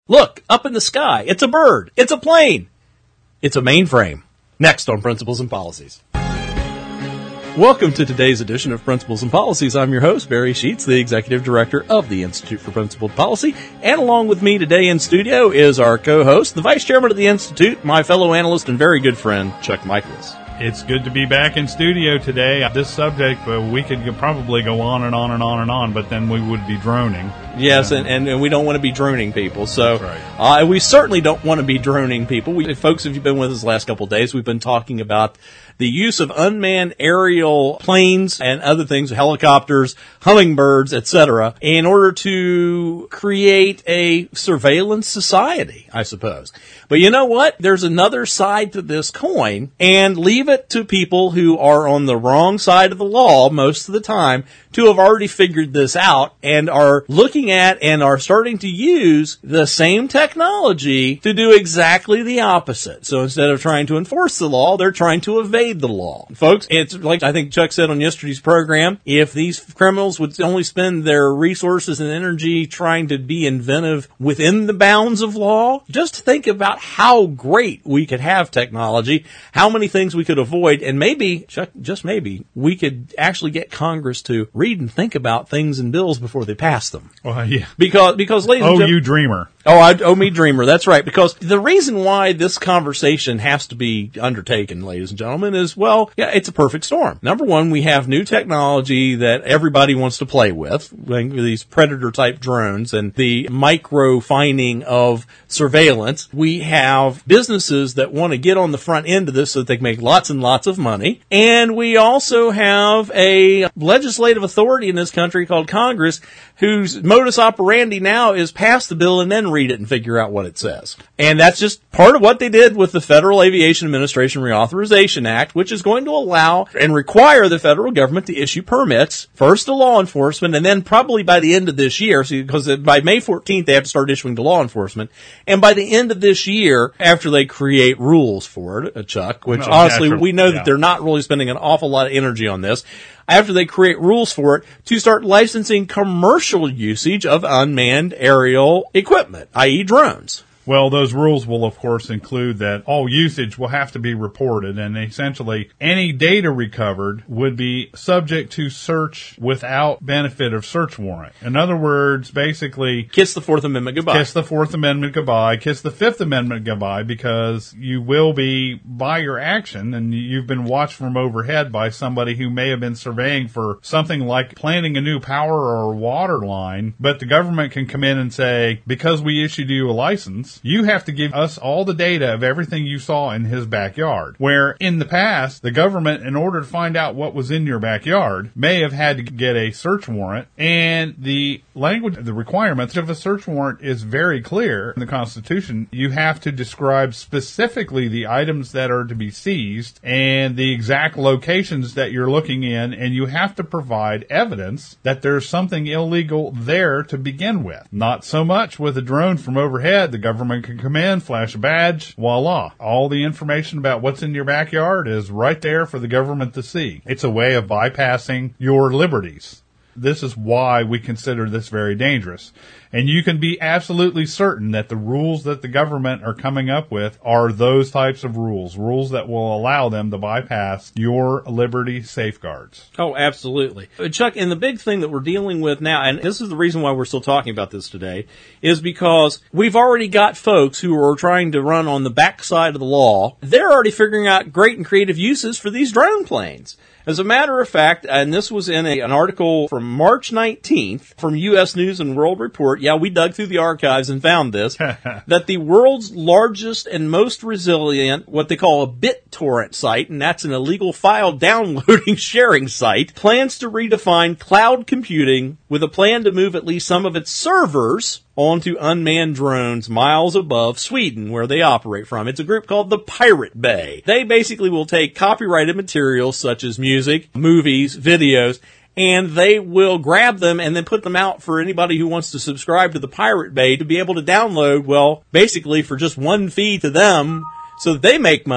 Look, up in the sky. It's a bird. It's a plane. It's a mainframe. Next on Principles and Policies. Welcome to today's edition of Principles and Policies. I'm your host, Barry Sheets, the Executive Director of the Institute for Principled Policy. And along with me today in studio is our co-host, the Vice Chairman of the Institute, my fellow analyst and very good friend, Chuck Michaels. It's good to be back in studio today. This subject, we could probably go on and on and on and on, but then we would be droning. Yes, and we don't want to be droning people. So That's right. We certainly don't want to be droning people. Folks, if you've been with us the last couple of days, we've been talking about the use of unmanned aerial planes and other things, helicopters, hummingbirds, etc., in order to create a surveillance society, I suppose. But you know what? There's another side to this coin, and leave it to people who are on the wrong side of the law most of the time to have already figured this out and are looking at and are starting to use the same technology to do exactly the opposite. So instead of trying to enforce the law, they're trying to evade the law. Folks, it's like I think Chuck said on yesterday's program, if these criminals would only spend their resources and energy trying to be inventive within the bounds of law, just think about how great we could have technology, how many things we could avoid, and maybe, Chuck, just maybe, we could actually get Congress to read and think about things and bills before they pass them. Well, yeah. Because ladies and gentlemen, you dreamer. Oh, me dreamer. That's right. Because the reason why this conversation has to be undertaken, ladies and gentlemen, is, well, yeah, it's a perfect storm. Number one, we have new technology that everybody wants to play with, like these predator-type drones and the micro-fining of surveillance. We have businesses that want to get on the front end of this so that they can make lots and lots of money. And we also have a legislative authority in this country called Congress whose modus operandi now is pass the bill and then read it and figure out what it says. And that's just part of what they did with the Federal Aviation Administration Reauthorization Act, which is going to allow and require the federal government to issue permits, first to law enforcement, and then probably by the end of this year, because by May 14th, they have to start issuing to law enforcement. And by the end of this year, after they create rules for it, Chuck, which honestly, we know that they're not really spending an awful lot of energy on this, after they create rules for it, to start licensing commercial usage of unmanned aerial equipment, i.e. drones. Well, those rules will, of course, include that all usage will have to be reported, and essentially any data recovered would be subject to search without benefit of search warrant. In other words, basically, kiss the Fourth Amendment goodbye. Kiss the Fourth Amendment goodbye. Kiss the Fifth Amendment goodbye, because you will be, by your action, and you've been watched from overhead by somebody who may have been surveying for something like planting a new power or water line, but the government can come in and say, because we issued you a license, you have to give us all the data of everything you saw in his backyard. Where in the past, the government, in order to find out what was in your backyard, may have had to get a search warrant, and the language, the requirements of a search warrant is very clear in the Constitution. You have to describe specifically the items that are to be seized and the exact locations that you're looking in, and you have to provide evidence that there's something illegal there to begin with. Not so much with a drone from overhead. The government can come in, flash a badge, voila. All the information about what's in your backyard is right there for the government to see. It's a way of bypassing your liberties. This is why we consider this very dangerous. And you can be absolutely certain that the rules that the government are coming up with are those types of rules that will allow them to bypass your liberty safeguards. Oh, absolutely. Chuck, and the big thing that we're dealing with now, and this is the reason why we're still talking about this today, is because we've already got folks who are trying to run on the backside of the law. They're already figuring out great and creative uses for these drone planes. As a matter of fact, and this was in an article from March 19th from U.S. News and World Report, yeah, we dug through the archives and found this, that the world's largest and most resilient, what they call a BitTorrent site, and that's an illegal file downloading sharing site, plans to redefine cloud computing with a plan to move at least some of its servers onto unmanned drones miles above Sweden, where they operate from. It's a group called the Pirate Bay. They basically will take copyrighted materials such as music, movies, videos, and they will grab them and then put them out for anybody who wants to subscribe to the Pirate Bay to be able to download, well, basically for just one fee to them, so that they make money,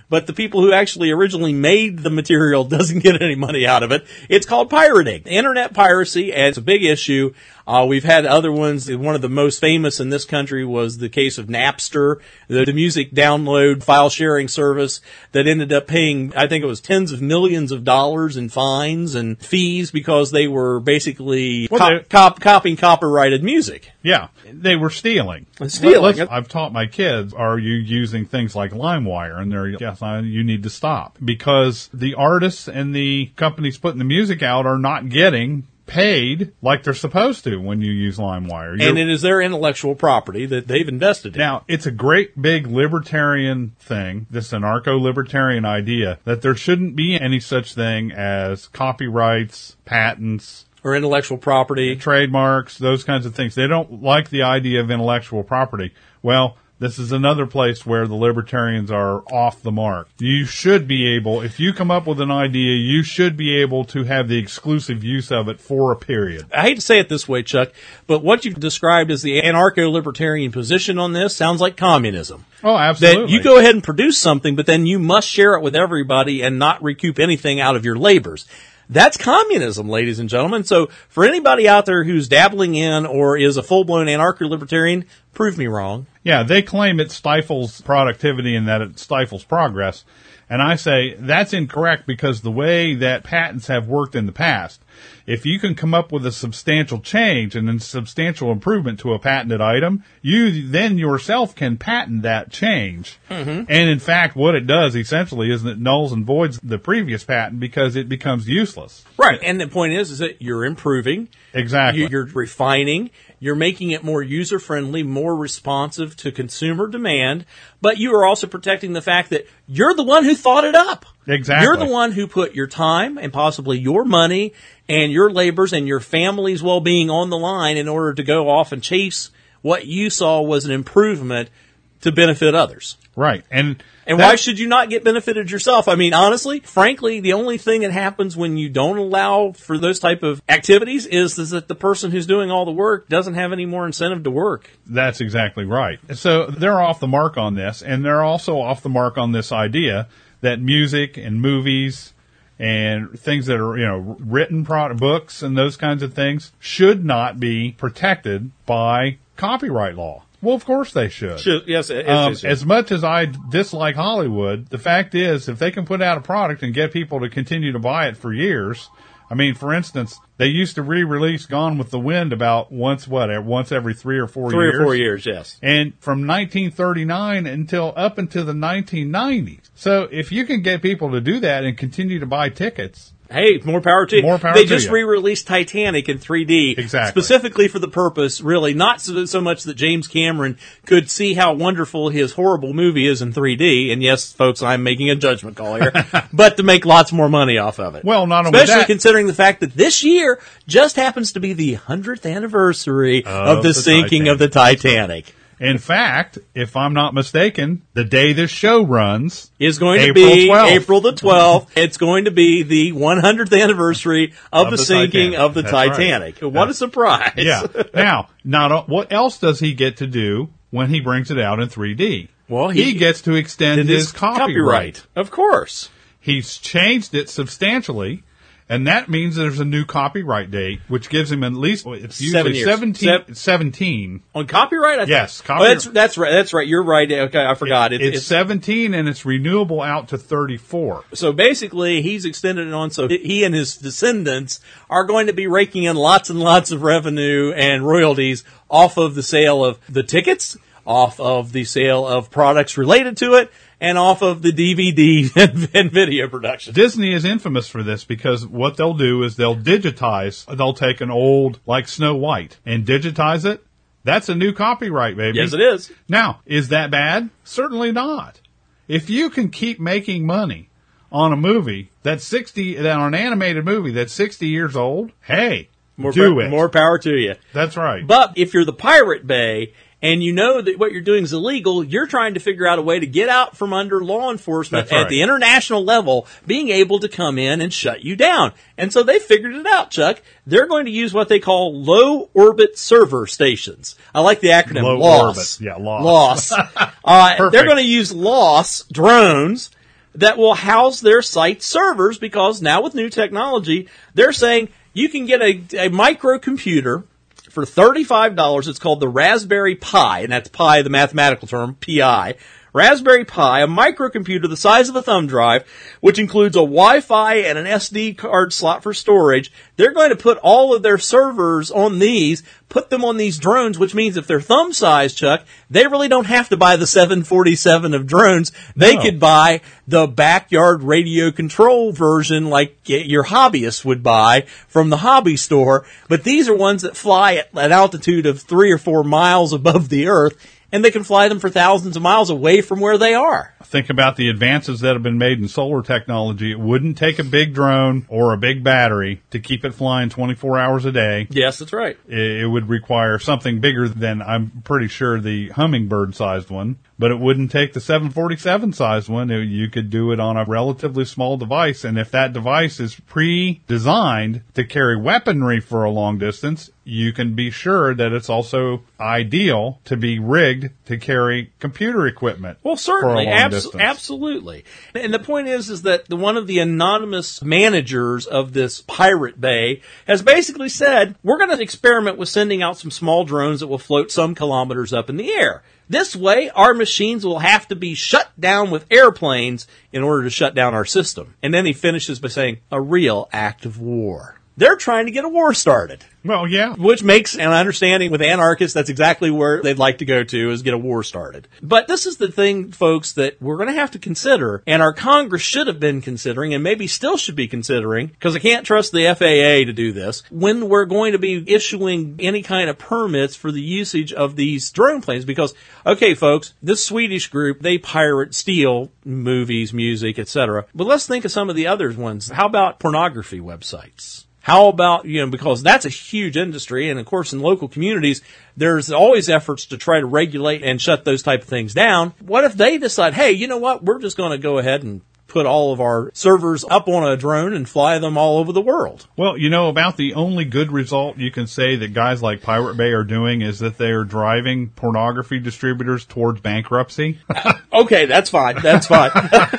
but the people who actually originally made the material doesn't get any money out of it. It's called pirating. Internet piracy, and it's a big issue. We've had other ones. One of the most famous in this country was the case of Napster, the music download file sharing service that ended up paying, I think it was tens of millions of dollars in fines and fees because they were basically copying copyrighted music. Yeah, they were stealing. I've taught my kids, are you using things like LimeWire? And they're, yes, you need to stop. Because the artists and the companies putting the music out are not getting paid like they're supposed to when you use LimeWire. And it is their intellectual property that they've invested in. Now, it's a great big libertarian thing, this anarcho-libertarian idea, that there shouldn't be any such thing as copyrights, patents, or intellectual property, trademarks, those kinds of things. They don't like the idea of intellectual property. Well, this is another place where the libertarians are off the mark. You should be able, if you come up with an idea, you should be able to have the exclusive use of it for a period. I hate to say it this way, Chuck, but what you've described as the anarcho-libertarian position on this sounds like communism. Oh, absolutely. That you go ahead and produce something, but then you must share it with everybody and not recoup anything out of your labors. That's communism, ladies and gentlemen. So for anybody out there who's dabbling in or is a full-blown anarcho-libertarian, prove me wrong. Yeah, they claim it stifles productivity and that it stifles progress. And I say that's incorrect because the way that patents have worked in the past, if you can come up with a substantial change and a substantial improvement to a patented item, you then yourself can patent that change. Mm-hmm. And in fact, what it does essentially is that it nulls and voids the previous patent because it becomes useless. Right. And the point is that you're improving. Exactly. You're refining. You're making it more user-friendly, more responsive to consumer demand, but you are also protecting the fact that you're the one who thought it up. Exactly. You're the one who put your time and possibly your money and your labors and your family's well-being on the line in order to go off and chase what you saw was an improvement to benefit others. Right. And why should you not get benefited yourself? I mean, honestly, frankly, the only thing that happens when you don't allow for those type of activities is that the person who's doing all the work doesn't have any more incentive to work. That's exactly right. So they're off the mark on this, and they're also off the mark on this idea that music and movies and things that are, written books and those kinds of things should not be protected by copyright law. Well, of course they should. Yes, as much as I dislike Hollywood, the fact is, if they can put out a product and get people to continue to buy it for years, I mean, for instance, they used to re-release Gone with the Wind about once every 3 or 4 years. 3 or 4 years, yes. And from 1939 up until the 1990s. So if you can get people to do that and continue to buy tickets, hey, more power to you. More power they to just you. re-released Titanic in 3D. Exactly. Specifically for the purpose, really, not so much that James Cameron could see how wonderful his horrible movie is in 3D. And yes, folks, I'm making a judgment call here. But to make lots more money off of it. Well, not only especially that, considering the fact that this year just happens to be the 100th anniversary of the sinking of the Titanic. In fact, if I'm not mistaken, the day this show runs is going to April be 12th. April the 12th. It's going to be the 100th anniversary of the sinking Titanic. of the That's Titanic. Right. What a surprise. Yeah. Now, what else does he get to do when he brings it out in 3D? Well, he gets to extend his copyright. Of course. He's changed it substantially. And that means there's a new copyright date, which gives him at least, it's usually 17. On copyright? Yes. Copyright. Oh, that's right. That's right. You're right. Okay, I forgot. It's 17 and it's renewable out to 34. So basically, he's extended it on so he and his descendants are going to be raking in lots and lots of revenue and royalties off of the sale of the tickets, off of the sale of products related to it, and off of the DVD and video production. Disney is infamous for this because what they'll do is they'll take an old, like Snow White, and digitize it. That's a new copyright, baby. Yes, it is. Now, is that bad? Certainly not. If you can keep making money on a movie on an animated movie that's 60 years old, hey, do it. More power to you. That's right. But if you're the Pirate Bay, and you know that what you're doing is illegal, you're trying to figure out a way to get out from under law enforcement at the international level, being able to come in and shut you down. And so they figured it out, Chuck. They're going to use what they call low orbit server stations. I like the acronym low LOS. Orbit. Yeah, LOS. LOS. They're going to use LOS drones that will house their site servers, because now with new technology, they're saying you can get a microcomputer for $35. It's called the Raspberry Pi, and that's Pi, the mathematical term, Pi. Raspberry Pi, a microcomputer the size of a thumb drive, which includes a Wi-Fi and an SD card slot for storage. They're going to put all of their servers on these, put them on these drones, which means if they're thumb size, Chuck, they really don't have to buy the 747 of drones. They could buy the backyard radio control version like your hobbyist would buy from the hobby store. But these are ones that fly at an altitude of 3 or 4 miles above the earth, and they can fly them for thousands of miles away from where they are. Think about the advances that have been made in solar technology. It wouldn't take a big drone or a big battery to keep it flying 24 hours a day. Yes, that's right. It would require something bigger than, I'm pretty sure, the Hummingbird-sized one. But it wouldn't take the 747-sized one. You could do it on a relatively small device. And if that device is pre-designed to carry weaponry for a long distance, you can be sure that it's also ideal to be rigged to carry computer equipment. Well, certainly. For a long distance. Absolutely. And the point is that one of the anonymous managers of this Pirate Bay has basically said, we're going to experiment with sending out some small drones that will float some kilometers up in the air. This way, our machines will have to be shut down with airplanes in order to shut down our system. And then he finishes by saying, a real act of war. They're trying to get a war started. Well, yeah. Which makes an understanding with anarchists, that's exactly where they'd like to go to, is get a war started. But this is the thing, folks, that we're going to have to consider, and our Congress should have been considering, and maybe still should be considering, because I can't trust the FAA to do this, when we're going to be issuing any kind of permits for the usage of these drone planes. Because, okay, folks, this Swedish group, they pirate, steal movies, music, etc. But let's think of some of the other ones. How about pornography websites? How about, because that's a huge industry, and of course in local communities, there's always efforts to try to regulate and shut those type of things down. What if they decide, hey, you know what, we're just going to go ahead and put all of our servers up on a drone and fly them all over the world? Well, about the only good result you can say that guys like Pirate Bay are doing is that they're driving pornography distributors towards bankruptcy. Okay, that's fine. That's fine.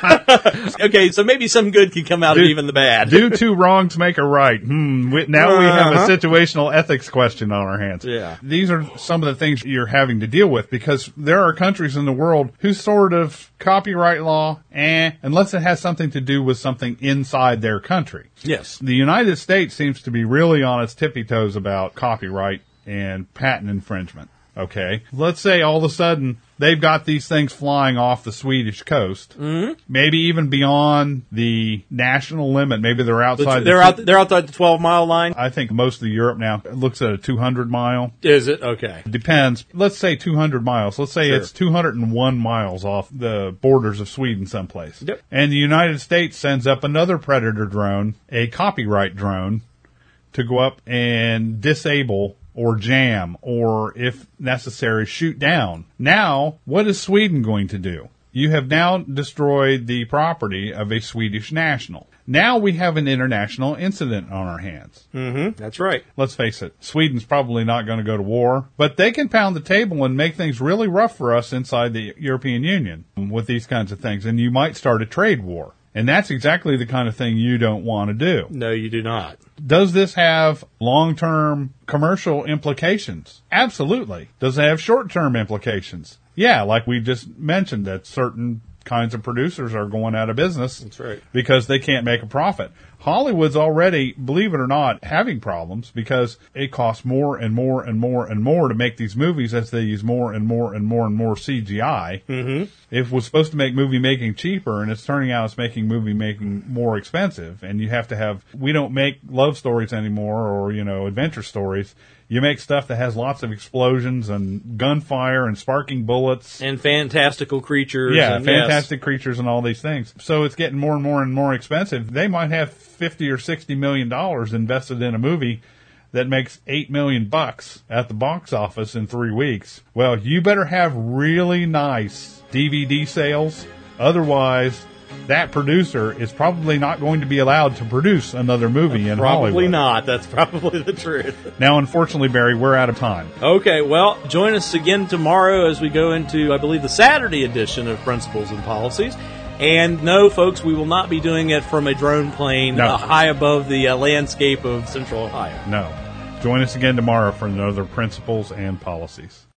Okay, so maybe some good can come out of even the bad. Do two wrongs make a right. Now we have a situational ethics question on our hands. Yeah. These are some of the things you're having to deal with, because there are countries in the world whose sort of copyright law, unless it has something to do with something inside their country. Yes. The United States seems to be really on its tippy toes about copyright and patent infringement. Okay. Let's say all of a sudden they've got these things flying off the Swedish coast. Mm-hmm. Maybe even beyond the national limit. Maybe they're outside. They're outside the 12-mile line? I think most of Europe now looks at a 200-mile. Is it? Okay. Depends. Let's say 200 miles. Let's say Sure. It's 201 miles off the borders of Sweden someplace. Yep. And the United States sends up another Predator drone, a copyright drone, to go up and disable or jam, or if necessary, shoot down. Now, what is Sweden going to do? You have now destroyed the property of a Swedish national. Now we have an international incident on our hands. Mm-hmm. That's right. Let's face it, Sweden's probably not going to go to war, but they can pound the table and make things really rough for us inside the European Union with these kinds of things, and you might start a trade war. And that's exactly the kind of thing you don't want to do. No, you do not. Does this have long-term commercial implications? Absolutely. Does it have short-term implications? Yeah, like we just mentioned, that certain kinds of producers are going out of business. That's right. Because they can't make a profit. Hollywood's already, believe it or not, having problems because it costs more and more and more and more to make these movies as they use more and more and more and more CGI. Mm-hmm. It was supposed to make movie making cheaper, and it's turning out it's making movie making more expensive. And you have to have, we don't make love stories anymore or, adventure stories. You make stuff that has lots of explosions and gunfire and sparking bullets. And fantastical creatures. Yeah, and fantastic creatures and all these things. So it's getting more and more and more expensive. They might have $50 or $60 million invested in a movie that makes $8 million at the box office in 3 weeks. Well, you better have really nice DVD sales. Otherwise, that producer is probably not going to be allowed to produce another movie in Hollywood. Probably not. That's probably the truth. Now, unfortunately, Barry, we're out of time. Okay, well, join us again tomorrow as we go into, I believe, the Saturday edition of Principles and Policies. And no, folks, we will not be doing it from a drone plane high above the landscape of Central Ohio. No. Join us again tomorrow for another Principles and Policies.